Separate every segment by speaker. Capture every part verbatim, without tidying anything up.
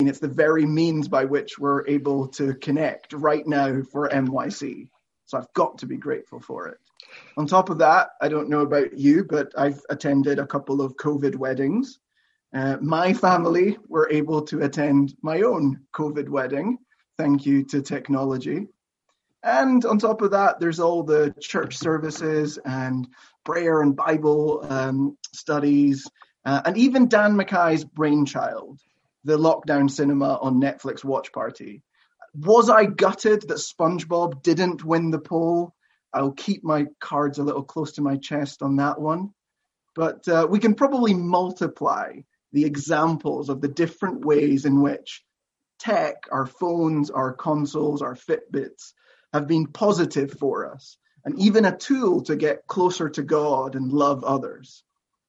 Speaker 1: mean, it's the very means by which we're able to connect right now for M Y C. So I've got to be grateful for it. On top of that, I don't know about you, but I've attended a couple of COVID weddings. Uh, my family were able to attend my own COVID wedding, thank you to technology. And on top of that, there's all the church services and prayer and Bible um, studies, uh, and even Dan Mackay's brainchild, the lockdown cinema on Netflix watch party. Was I gutted that SpongeBob didn't win the poll? I'll keep my cards a little close to my chest on that one. But uh, we can probably multiply the examples of the different ways in which tech, our phones, our consoles, our Fitbits, have been positive for us, and even a tool to get closer to God and love others.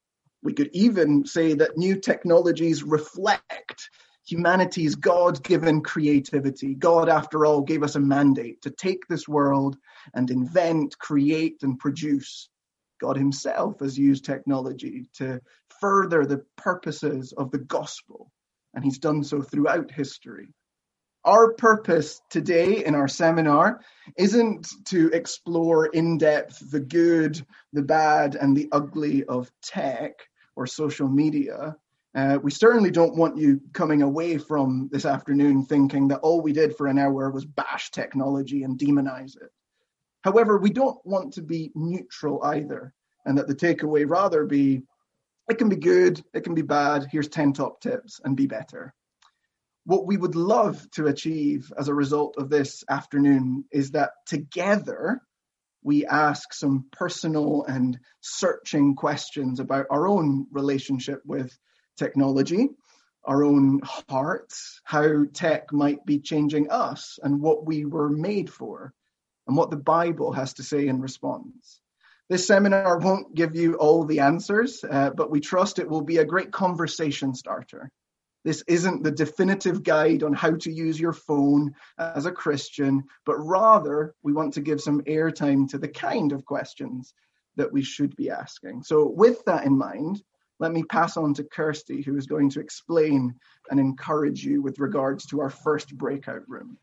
Speaker 1: We could even say that new technologies reflect humanity's God-given creativity. God, after all, gave us a mandate to take this world and invent, create, and produce. God himself has used technology to further the purposes of the gospel, and he's done so throughout history. Our purpose today in our seminar isn't to explore in depth the good, the bad, and the ugly of tech or social media. Uh, we certainly don't want you coming away from this afternoon thinking that all we did for an hour was bash technology and demonize it. However, we don't want to be neutral either, and that the takeaway rather be, it can be good, it can be bad, here's ten top tips, and be better. What we would love to achieve as a result of this afternoon is that together we ask some personal and searching questions about our own relationship with technology, our own hearts, how tech might be changing us and what we were made for, and what the Bible has to say in response. This seminar won't give you all the answers, uh, but we trust it will be a great conversation starter. This isn't the definitive guide on how to use your phone as a Christian, but rather we want to give some airtime to the kind of questions that we should be asking. So with that in mind, let me pass on to Kirsty, who is going to explain and encourage you with regards to our first breakout room.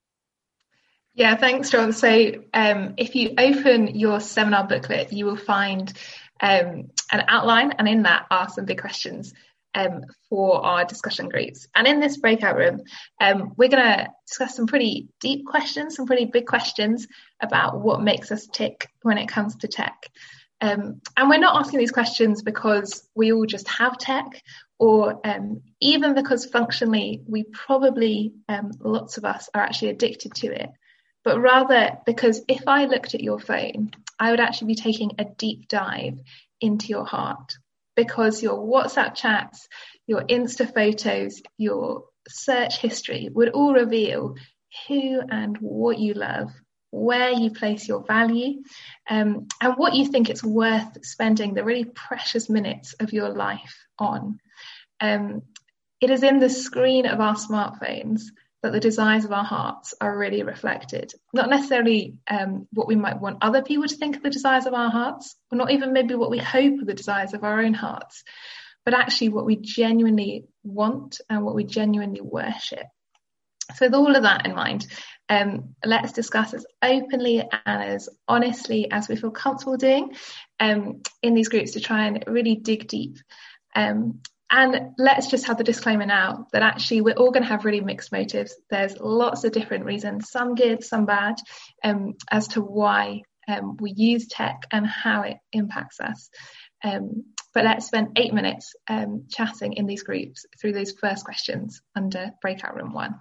Speaker 2: Yeah, thanks, John. So um, if you open your seminar booklet, you will find um, an outline, and in that are some big questions um, for our discussion groups. And in this breakout room, um, we're going to discuss some pretty deep questions, some pretty big questions about what makes us tick when it comes to tech. Um, and we're not asking these questions because we all just have tech, or um, even because functionally we probably, um, lots of us are actually addicted to it. But rather because if I looked at your phone, I would actually be taking a deep dive into your heart, because your WhatsApp chats, your Insta photos, your search history would all reveal who and what you love, where you place your value, um, and what you think it's worth spending the really precious minutes of your life on. Um, it is in the screen of our smartphones that the desires of our hearts are really reflected. Not necessarily um, what we might want other people to think of the desires of our hearts, or not even maybe what we hope are the desires of our own hearts, but actually what we genuinely want and what we genuinely worship. So with all of that in mind, um, let's discuss as openly and as honestly as we feel comfortable doing um, in these groups to try and really dig deep. Um, And let's just have the disclaimer now that actually we're all going to have really mixed motives. There's lots of different reasons, some good, some bad, um, as to why um, we use tech and how it impacts us. Um, but let's spend eight minutes um, chatting in these groups through those first questions under breakout room one.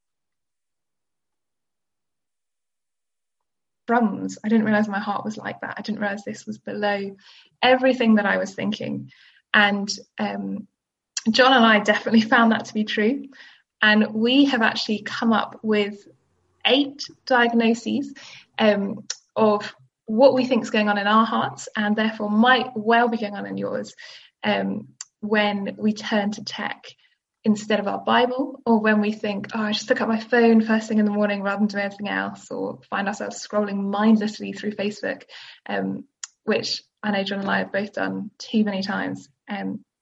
Speaker 2: Drums. I didn't realise my heart was like that. I didn't realise this was below everything that I was thinking. And um, John and I definitely found that to be true. And we have actually come up with eight diagnoses um, of what we think is going on in our hearts, and therefore might well be going on in yours um, when we turn to tech instead of our Bible, or when we think, oh, I just pick up my phone first thing in the morning rather than do anything else, or find ourselves scrolling mindlessly through Facebook, um, which I know John and I have both done too many times um,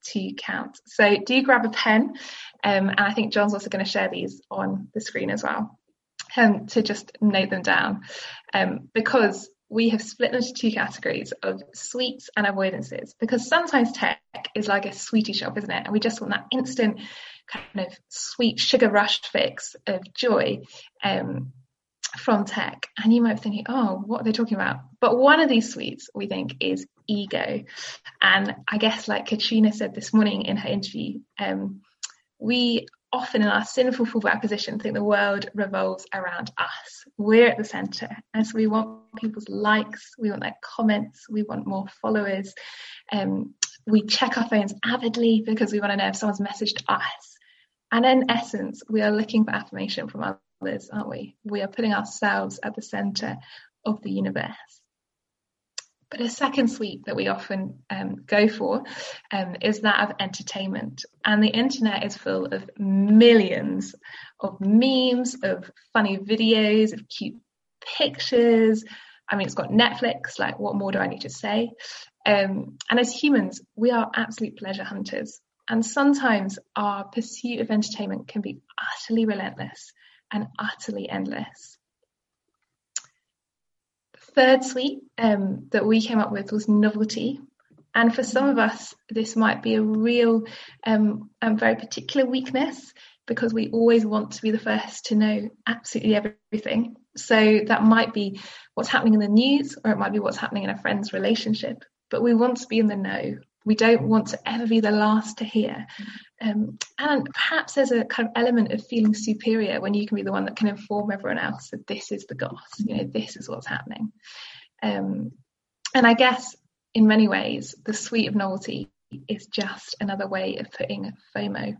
Speaker 2: to count. So do grab a pen, um, and I think John's also going to share these on the screen as well, um, to just note them down, um, because we have split them into two categories of sweets and avoidances, because sometimes tech is like a sweetie shop, isn't it? And we just want that instant kind of sweet sugar rush fix of joy um, from tech. And you might be thinking, oh, what are they talking about? But one of these sweets we think is ego. And I guess, like Katrina said this morning in her interview, um, we often in our sinful fallback position think the world revolves around us. We're at the centre, and so we want people's likes, we want their comments, we want more followers. Um, we check our phones avidly because we want to know if someone's messaged us. And in essence, we are looking for affirmation from others, aren't we? We are putting ourselves at the centre of the universe. But a second sweet that we often um, go for um, is that of entertainment. And the internet is full of millions of memes, of funny videos, of cute pictures. I mean, it's got Netflix, like what more do I need to say? Um, and as humans, we are absolute pleasure hunters. And sometimes our pursuit of entertainment can be utterly relentless and utterly endless. Third sweet um, that we came up with was novelty. And for some of us, this might be a real um, and very particular weakness, because we always want to be the first to know absolutely everything. So that might be what's happening in the news, or it might be what's happening in a friend's relationship. But we want to be in the know. We don't want to ever be the last to hear. Um, and perhaps there's a kind of element of feeling superior when you can be the one that can inform everyone else that this is the goss, you know, this is what's happening. Um, and I guess in many ways, the sweet of novelty is just another way of putting FOMO.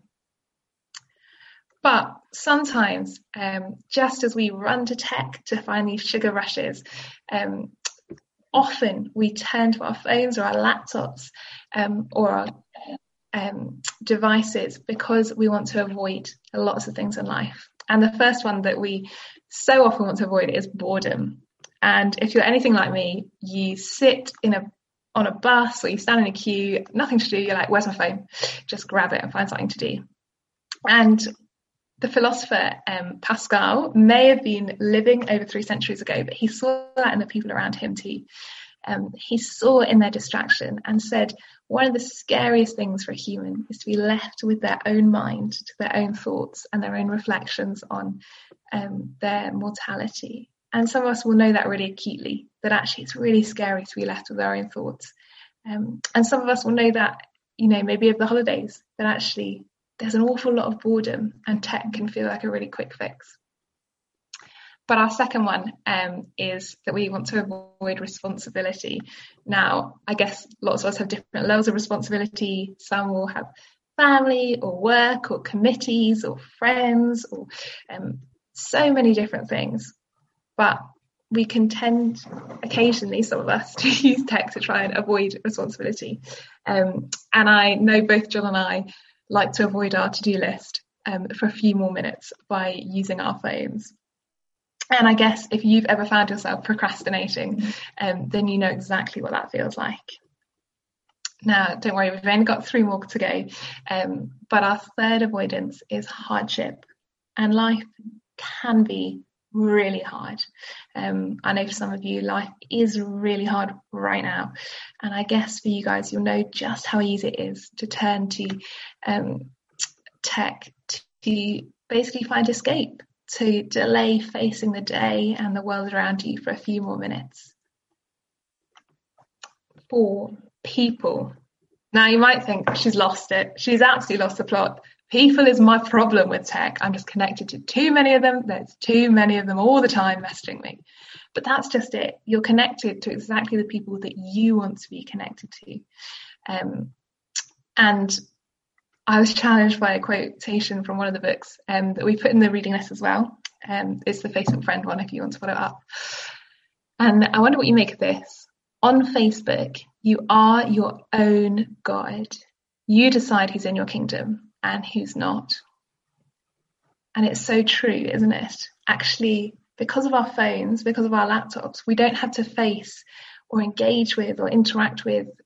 Speaker 2: But sometimes, um, just as we run to tech to find these sugar rushes, um, often we turn to our phones or our laptops um, or our um, devices because we want to avoid lots of things in life. And the first one that we so often want to avoid is boredom. And if you're anything like me, you sit in a on a bus or you stand in a queue, nothing to do, you're like, where's my phone? Just grab it and find something to do. And the philosopher um, Pascal may have been living over three centuries ago, but he saw that in the people around him too. Um, he saw in their distraction and said, one of the scariest things for a human is to be left with their own mind, to their own thoughts and their own reflections on um, their mortality. And some of us will know that really acutely, that actually it's really scary to be left with our own thoughts. Um, and some of us will know that, you know, maybe over the holidays, that actually there's an awful lot of boredom and tech can feel like a really quick fix. But our second one um, is that we want to avoid responsibility. Now, I guess lots of us have different levels of responsibility. Some will have family or work or committees or friends or um, so many different things. But we can tend occasionally, some of us, to use tech to try and avoid responsibility. Um, and I know both John and I like to avoid our to-do list um, for a few more minutes by using our phones. And I guess if you've ever found yourself procrastinating, um, then you know exactly what that feels like. Now, don't worry, we've only got three more to go. Um, but our third avoidance is hardship. And life can be really hard. Um, I know for some of you, life is really hard right now. And I guess for you guys, you'll know just how easy it is to turn to um, tech to basically find escape, to delay facing the day and the world around you for a few more minutes. For people. Now you might think she's lost it. She's absolutely lost the plot. People is my problem with tech. I'm just connected to too many of them. There's too many of them all the time messaging me. But that's just it. You're connected to exactly the people that you want to be connected to. Um, and I was challenged by a quotation from one of the books um, that we put in the reading list as well. Um, it's the Facebook friend one if you want to follow it up. And I wonder what you make of this. On Facebook, you are your own God. You decide who's in your kingdom and who's not. And it's so true, isn't it? Actually, because of our phones, because of our laptops, we don't have to face or engage with or interact with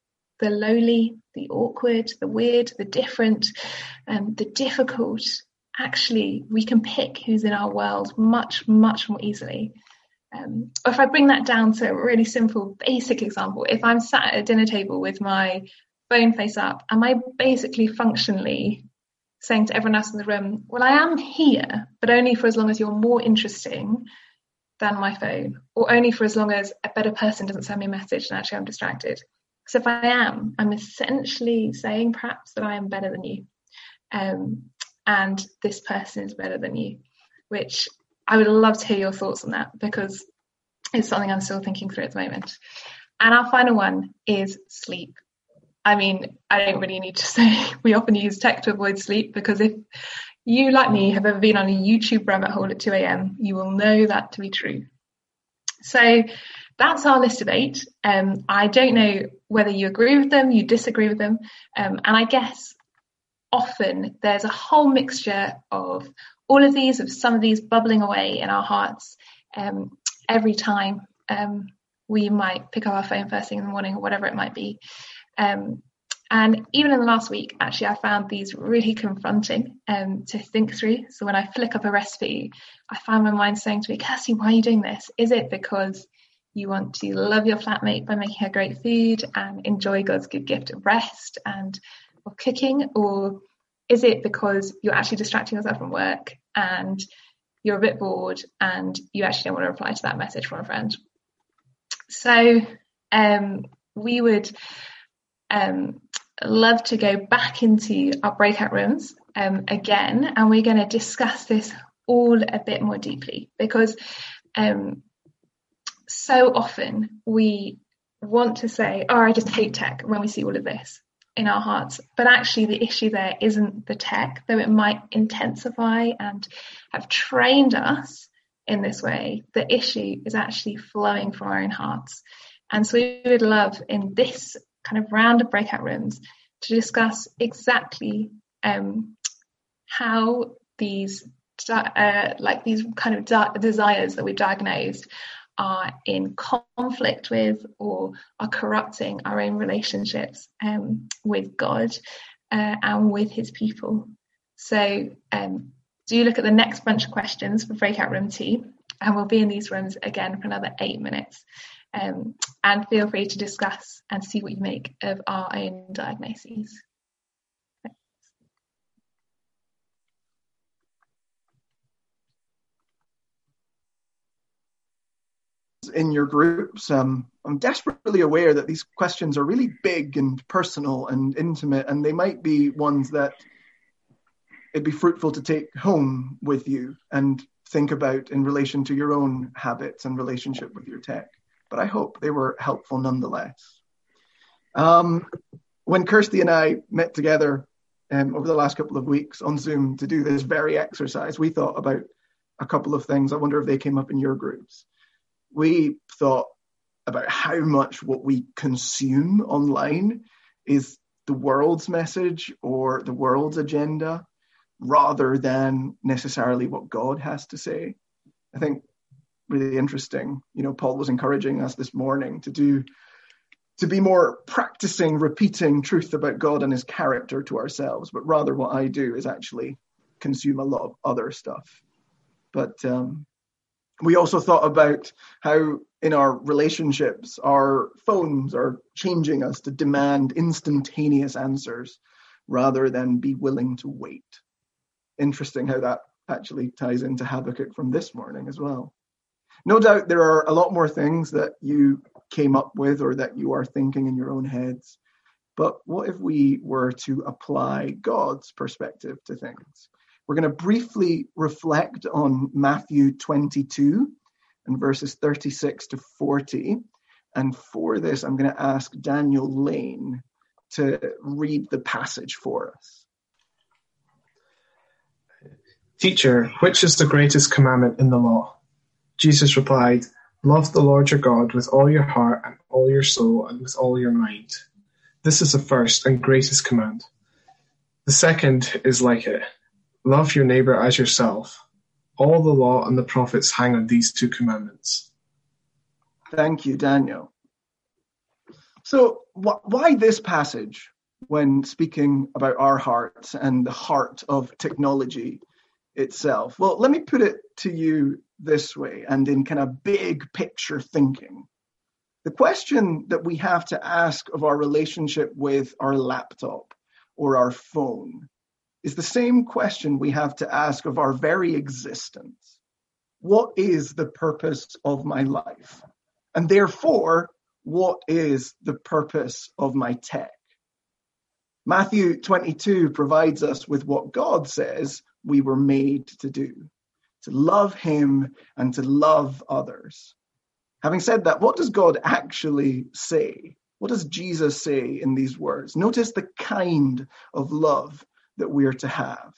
Speaker 2: the lowly, the awkward, the weird, the different, um, the difficult, actually we can pick who's in our world much, much more easily. Um, or if I bring that down to a really simple, basic example, if I'm sat at a dinner table with my phone face up, am I basically functionally saying to everyone else in the room, well, I am here, but only for as long as you're more interesting than my phone, or only for as long as a better person doesn't send me a message and actually I'm distracted? So if I am, I'm essentially saying perhaps that I am better than you, um, and this person is better than you, which I would love to hear your thoughts on that, because it's something I'm still thinking through at the moment. And our final one is sleep. I mean, I don't really need to say we often use tech to avoid sleep, because if you, like me, have ever been on a YouTube rabbit hole at two a.m, you will know that to be true. So that's our list of eight. Um, I don't know whether you agree with them, you disagree with them. Um, and I guess often there's a whole mixture of all of these, of some of these bubbling away in our hearts um, every time um, we might pick up our phone first thing in the morning, or whatever it might be. Um, and even in the last week, actually, I found these really confronting um, to think through. So when I flick up a recipe, I find my mind saying to me, Kirsty, why are you doing this? Is it because you want to love your flatmate by making her great food and enjoy God's good gift of rest and of cooking? Or is it because you're actually distracting yourself from work and you're a bit bored and you actually don't want to reply to that message from a friend? So um, we would um, love to go back into our breakout rooms um, again, and we're going to discuss this all a bit more deeply, because um, so often we want to say, oh, I just hate tech when we see all of this in our hearts. But actually the issue there isn't the tech, though it might intensify and have trained us in this way. The issue is actually flowing from our own hearts. And so we would love in this kind of round of breakout rooms to discuss exactly um, how these uh, like these kind of de- desires that we diagnosed are in conflict with or are corrupting our own relationships um, with God uh, and with his people. So um, do look at the next bunch of questions for breakout room two, and we'll be in these rooms again for another eight minutes. Um, and feel free to discuss and see what you make of our own diagnoses.
Speaker 1: In your groups, um, I'm desperately aware that these questions are really big and personal and intimate, and they might be ones that it'd be fruitful to take home with you and think about in relation to your own habits and relationship with your tech. But I hope they were helpful nonetheless. Um, when Kirsty and I met together um, over the last couple of weeks on Zoom to do this very exercise, we thought about a couple of things. I wonder if they came up in your groups. We thought about how much what we consume online is the world's message or the world's agenda, rather than necessarily what God has to say. I think really interesting. You know, Paul was encouraging us this morning to do, to be more practicing, repeating truth about God and his character to ourselves, but rather what I do is actually consume a lot of other stuff. But um, we also thought about how in our relationships, our phones are changing us to demand instantaneous answers rather than be willing to wait. Interesting how that actually ties into Habakkuk from this morning as well. No doubt there are a lot more things that you came up with or that you are thinking in your own heads. But what if we were to apply God's perspective to things? We're going to briefly reflect on Matthew twenty-two and verses thirty-six to forty. And for this, I'm going to ask Daniel Lane to read the passage for us.
Speaker 3: Teacher, which is the greatest commandment in the law? Jesus replied, love the Lord your God with all your heart and all your soul and with all your mind. This is the first and greatest command. The second is like it. Love your neighbor as yourself. All the law and the prophets hang on these two commandments.
Speaker 1: Thank you, Daniel. So wh- why this passage when speaking about our hearts and the heart of technology itself? Well, let me put it to you this way, and in kind of big picture thinking. The question that we have to ask of our relationship with our laptop or our phone is the same question we have to ask of our very existence. What is the purpose of my life? And therefore, what is the purpose of my tech? Matthew twenty-two provides us with what God says we were made to do, to love him and to love others. Having said that, what does God actually say? What does Jesus say in these words? Notice the kind of love that we are to have.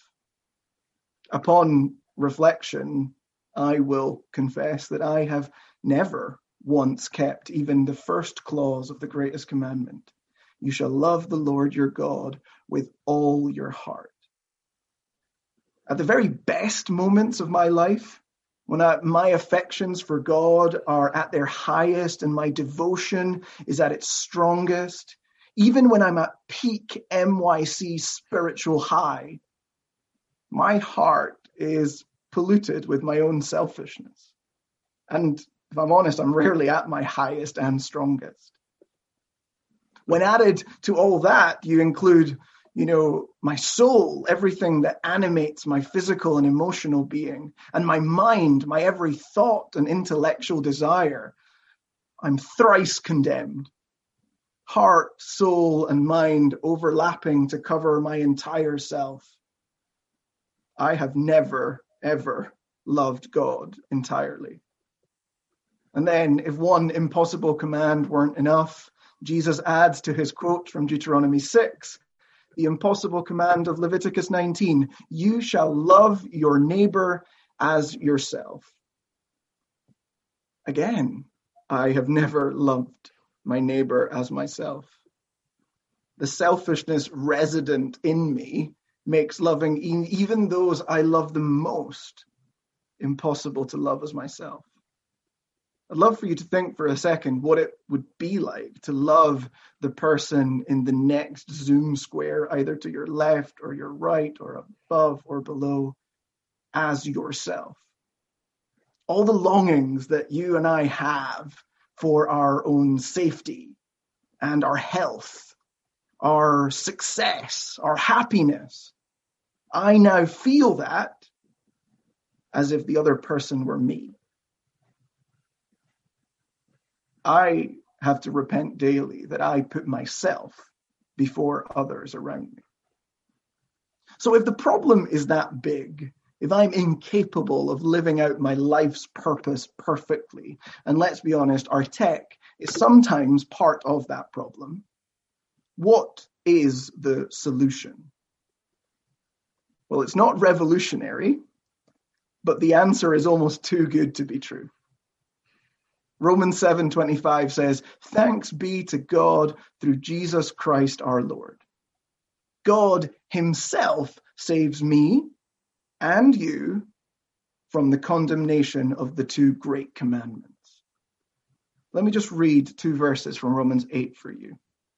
Speaker 1: Upon reflection, I will confess that I have never once kept even the first clause of the greatest commandment. You shall love the Lord your God with all your heart. At the very best moments of my life, when I, my affections for God are at their highest and my devotion is at its strongest, even when I'm at peak M Y C spiritual high, my heart is polluted with my own selfishness. And if I'm honest, I'm rarely at my highest and strongest. When added to all that, you include, you know, my soul, everything that animates my physical and emotional being, and my mind, my every thought and intellectual desire. I'm thrice condemned. Heart, soul, and mind overlapping to cover my entire self. I have never, ever loved God entirely. And then, if one impossible command weren't enough, Jesus adds to his quote from Deuteronomy six, the impossible command of Leviticus nineteen, you shall love your neighbor as yourself. Again, I have never loved my neighbor as myself. The selfishness resident in me makes loving even those I love the most impossible to love as myself. I'd love for you to think for a second what it would be like to love the person in the next Zoom square, either to your left or your right or above or below, as yourself. All the longings that you and I have for our own safety and our health, our success, our happiness, I now feel that as if the other person were me. I have to repent daily that I put myself before others around me. So if the problem is that big, if I'm incapable of living out my life's purpose perfectly, and let's be honest, our tech is sometimes part of that problem, what is the solution? Well, it's not revolutionary, but the answer is almost too good to be true. Romans seven twenty-five says, thanks be to God through Jesus Christ our Lord. God himself saves me and you from the condemnation of the two great commandments. Let me just read two verses from Romans eight for you.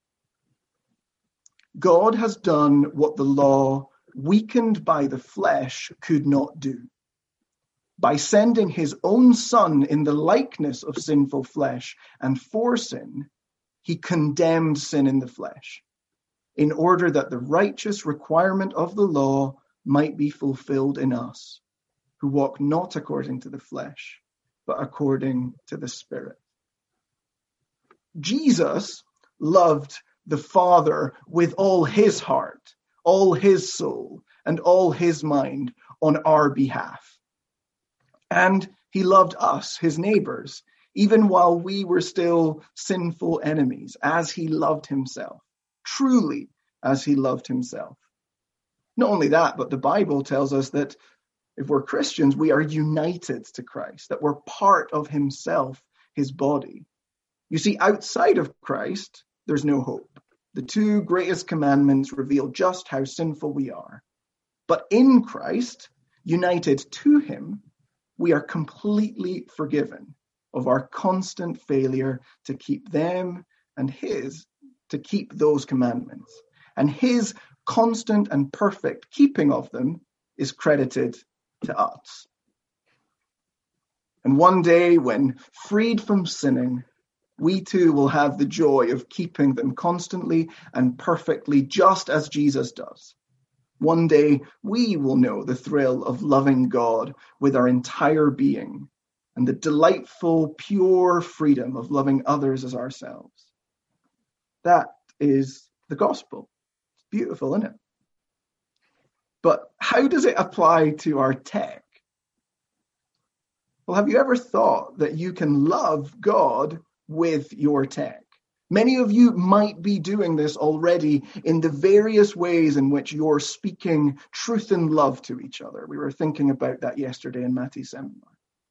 Speaker 1: God has done what the law, weakened by the flesh, could not do. By sending his own son in the likeness of sinful flesh and for sin, he condemned sin in the flesh, in order that the righteous requirement of the law might be fulfilled in us, who walk not according to the flesh, but according to the Spirit. Jesus loved the Father with all his heart, all his soul, and all his mind on our behalf. And he loved us, his neighbors, even while we were still sinful enemies, as he loved himself, truly as he loved himself. Not only that, but the Bible tells us that if we're Christians, we are united to Christ, that we're part of himself, his body. You see, outside of Christ, there's no hope. The two greatest commandments reveal just how sinful we are. But in Christ, united to him, we are completely forgiven of our constant failure to keep them and his to keep those commandments, and his constant and perfect keeping of them is credited to us. And one day, when freed from sinning, we too will have the joy of keeping them constantly and perfectly, just as Jesus does. One day, we will know the thrill of loving God with our entire being and the delightful, pure freedom of loving others as ourselves. That is the gospel. It's beautiful, isn't it? But how does it apply to our tech? Well, have you ever thought that you can love God with your tech? Many of you might be doing this already in the various ways in which you're speaking truth and love to each other. We were thinking about that yesterday in Matthew's seminar.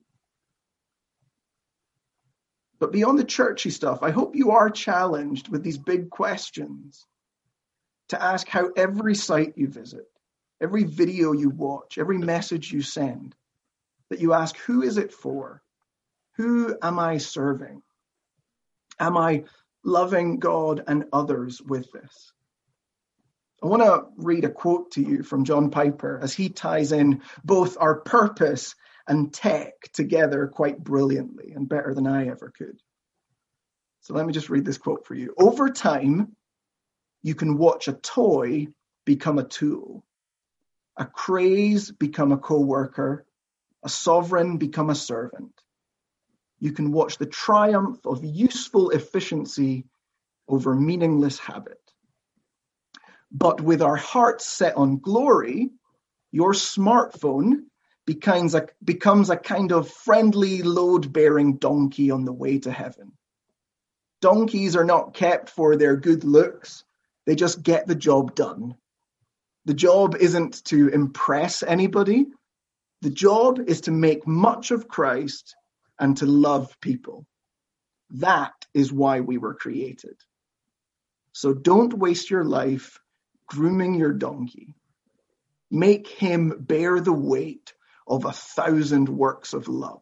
Speaker 1: But beyond the churchy stuff, I hope you are challenged with these big questions to ask how every site you visit, every video you watch, every message you send, that you ask, who is it for? Who am I serving? Am I loving God and others with this? I want to read a quote to you from John Piper as he ties in both our purpose and tech together quite brilliantly and better than I ever could. So let me just read this quote for you. Over time, you can watch a toy become a tool, a craze become a co-worker, a sovereign become a servant. You can watch the triumph of useful efficiency over meaningless habit. But with our hearts set on glory, your smartphone becomes a, becomes a kind of friendly load-bearing donkey on the way to heaven. Donkeys are not kept for their good looks. They just get the job done. The job isn't to impress anybody. The job is to make much of Christ and to love people. That is why we were created. So don't waste your life grooming your donkey. Make him bear the weight of a thousand works of love.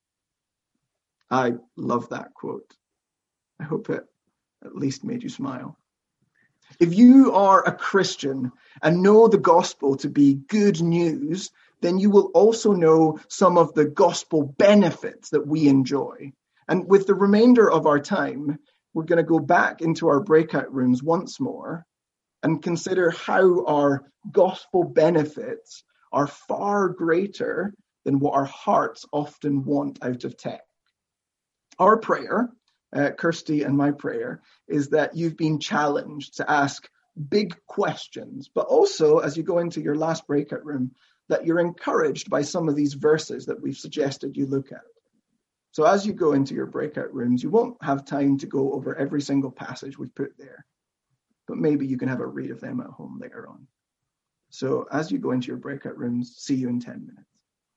Speaker 1: I love that quote. I hope it at least made you smile. If you are a Christian and know the gospel to be good news, then you will also know some of the gospel benefits that we enjoy. And with the remainder of our time, we're going to go back into our breakout rooms once more and consider how our gospel benefits are far greater than what our hearts often want out of tech. Our prayer, uh, Kirsty and my prayer, is that you've been challenged to ask big questions, but also as you go into your last breakout room, that you're encouraged by some of these verses that we've suggested you look at. So as you go into your breakout rooms, you won't have time to go over every single passage we've put there, but maybe you can have a read of them at home later on. So as you go into your breakout rooms, see you in ten minutes.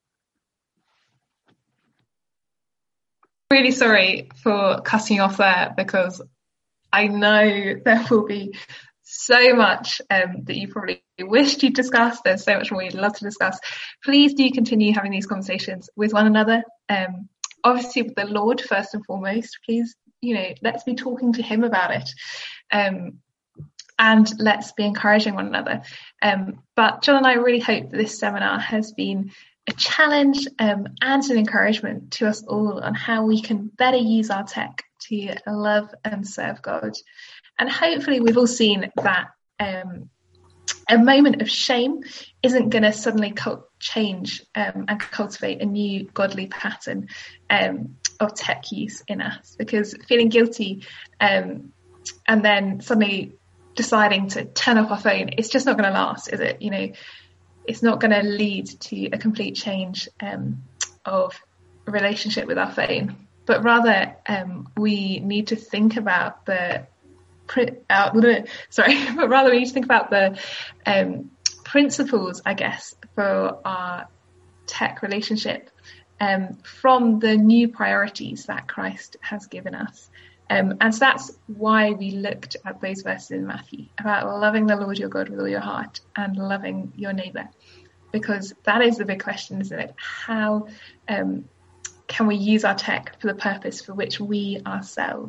Speaker 2: Really sorry for cutting you off there, because I know there will be so much um, that you probably wished you'd discussed. There's so much more you'd love to discuss. Please do continue having these conversations with one another. Um, obviously with the Lord first and foremost. Please, you know, let's be talking to him about it. Um, and let's be encouraging one another. Um, but John and I really hope that this seminar has been a challenge um, and an encouragement to us all on how we can better use our tech to love and serve God. And hopefully we've all seen that um, a moment of shame isn't going to suddenly co- change um, and cultivate a new godly pattern um, of tech use in us. Because feeling guilty um, and then suddenly deciding to turn off our phone, it's just not going to last, is it? You know, it's not going to lead to a complete change um, of a relationship with our phone. But rather, um, we need to think about the Uh, sorry, but rather we need to think about the um, principles, I guess, for our tech relationship um, from the new priorities that Christ has given us. Um, and so that's why we looked at those verses in Matthew about loving the Lord your God with all your heart and loving your neighbour, because that is the big question, isn't it? How um, can we use our tech for the purpose for which we ourselves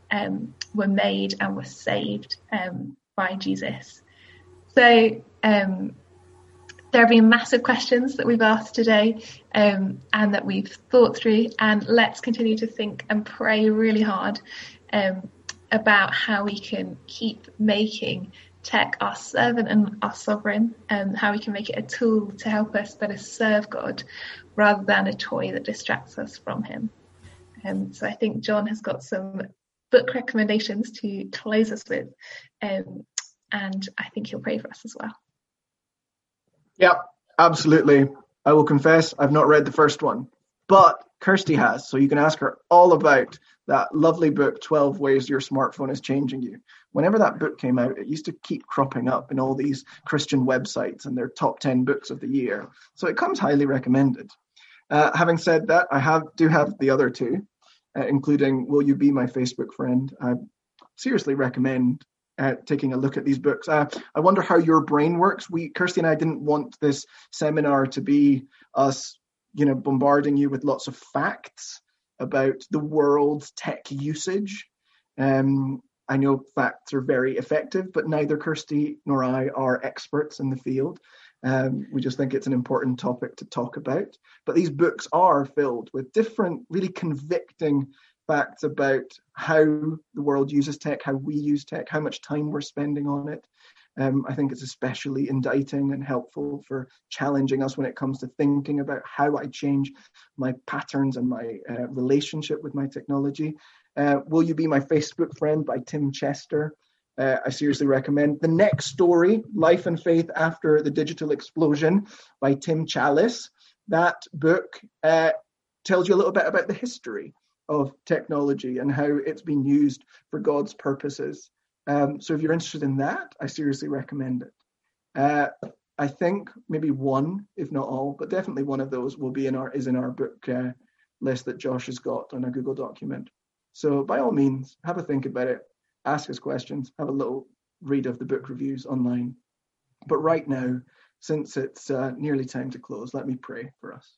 Speaker 2: um, were made and were saved um, by Jesus. So um, there have been massive questions that we've asked today um, and that we've thought through, and let's continue to think and pray really hard um, about how we can keep making tech our servant and our sovereign, and how we can make it a tool to help us better serve God rather than a toy that distracts us from him. Um, so I think John has got some book recommendations to close us with, um, and I think he'll pray for us as well.
Speaker 1: Yeah, absolutely. I will confess I've not read the first one, but Kirsty has, so you can ask her all about that lovely book, twelve Ways Your Smartphone is Changing You. Whenever that book came out, it used to keep cropping up in all these Christian websites and their top ten books of the year. So it comes highly recommended. Uh, having said that, I have do have the other two, uh, including Will You Be My Facebook Friend? I seriously recommend uh, taking a look at these books. Uh, I wonder how your brain works. We, Kirsty and I didn't want this seminar to be us, you know, bombarding you with lots of facts about the world's tech usage. Um, I know facts are very effective, but neither Kirsty nor I are experts in the field. Um, we just think it's an important topic to talk about. But these books are filled with different, really convicting facts about how the world uses tech, how we use tech, how much time we're spending on it. Um, I think it's especially indicting and helpful for challenging us when it comes to thinking about how I change my patterns and my uh, relationship with my technology. Uh, Will You Be My Facebook Friend by Tim Chester. Uh, I seriously recommend. The Next Story, Life and Faith After the Digital Explosion by Tim Challies. That book uh, tells you a little bit about the history of technology and how it's been used for God's purposes. Um, so if you're interested in that, I seriously recommend it. Uh, I think maybe one, if not all, but definitely one of those will be in our is in our book uh, list that Josh has got on a Google document. So by all means, have a think about it, ask us questions, have a little read of the book reviews online. But right now, since it's uh, nearly time to close, let me pray for us.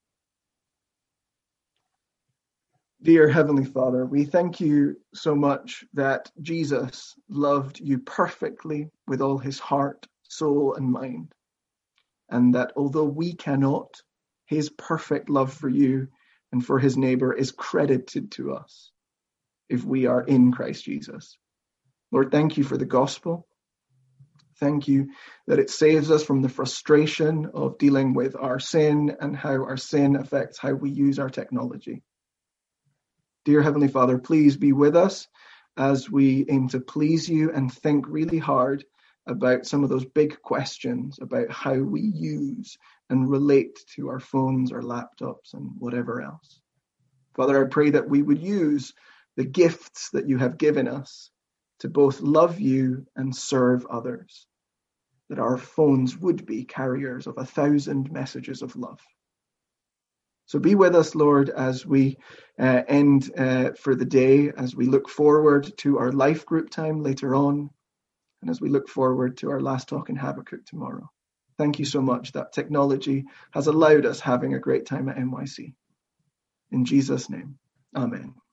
Speaker 1: Dear Heavenly Father, we thank you so much that Jesus loved you perfectly with all his heart, soul, and mind. And that although we cannot, his perfect love for you and for his neighbor is credited to us if we are in Christ Jesus. Lord, thank you for the gospel. Thank you that it saves us from the frustration of dealing with our sin and how our sin affects how we use our technology. Dear Heavenly Father, please be with us as we aim to please you and think really hard about some of those big questions about how we use and relate to our phones, our laptops, and whatever else. Father, I pray that we would use the gifts that you have given us to both love you and serve others, that our phones would be carriers of a thousand messages of love. So be with us, Lord, as we uh, end uh, for the day, as we look forward to our life group time later on, and as we look forward to our last talk in Habakkuk tomorrow. Thank you so much that technology has allowed us having a great time at N Y C. In Jesus' name, amen.